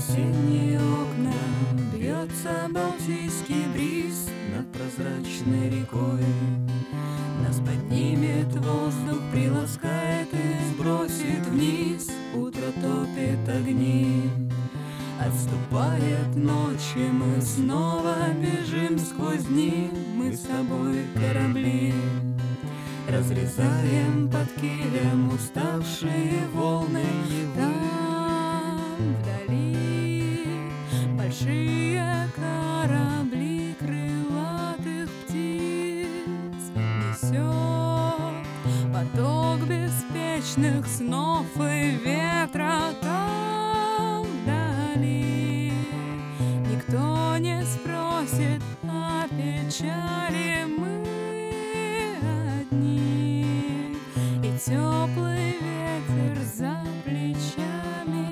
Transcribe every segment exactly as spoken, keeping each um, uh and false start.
осенние окна бьется балтийский бриз над прозрачной рекой. Нас поднимет воздух, приласкает и сбросит вниз. Утро топит огни, отступает ночь, и мы снова бежим сквозь дни. Мы с тобой корабли, разрезаем под килем уставшие волны. Там вдали большие корабли крылатых птиц несет поток беспечных снов и ветра. Там вдали никто не спросит о печали. Мы одни, и теплый ветер за плечами.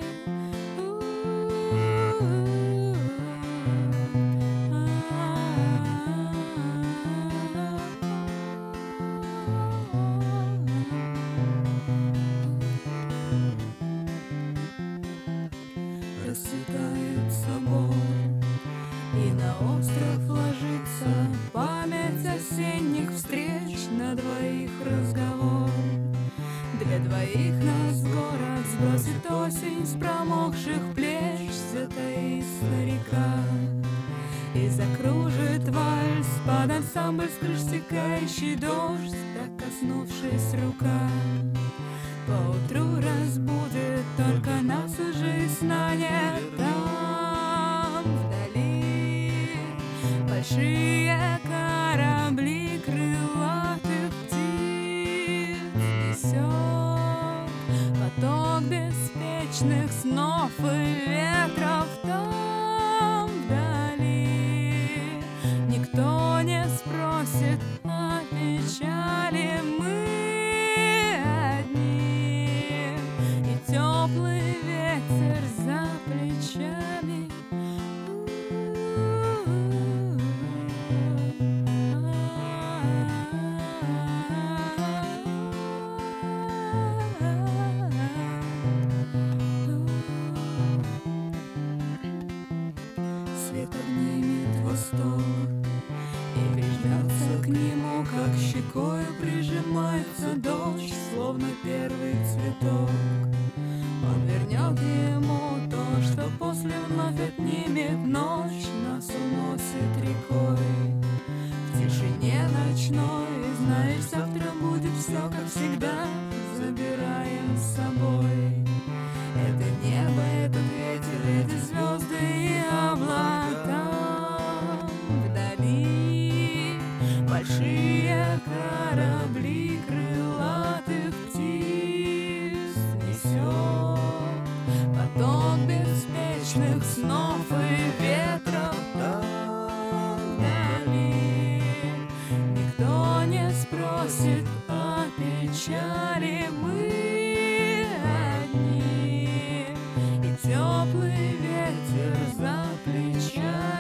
Расцветает собор, и на остров ложится память осенних встреч. На двоих разговор, для двоих нас город сбросит осень с промокших плеч. Затаится река и закружит вальс под ансамбль с крыш стекающий дождь. Так коснувшись рука, поутру разбудит только нас уже и сна нет. Там вдали большие корабли крылатых птиц несет поток беспечных снов и ветров. Там вдали никто не спросит о печали. Мы одни, и теплый ветер за плечами. Свет обнимет восток и прижмется к нему, как щекою прижимается дождь, словно первый цветок. Он вернет ему то, что после вновь отнимет ночь. Нас уносит рекой в тишине ночной. Знаешь, завтра будет все, как всегда. Забираем с собой это небо, этот ветер, эти звезды и облака. Вдали большие корабли крылатых птиц несет поток беспечных снов и ветров. Там вдали никто не спросит о печали. Мы одни, и теплый ветер за плечами.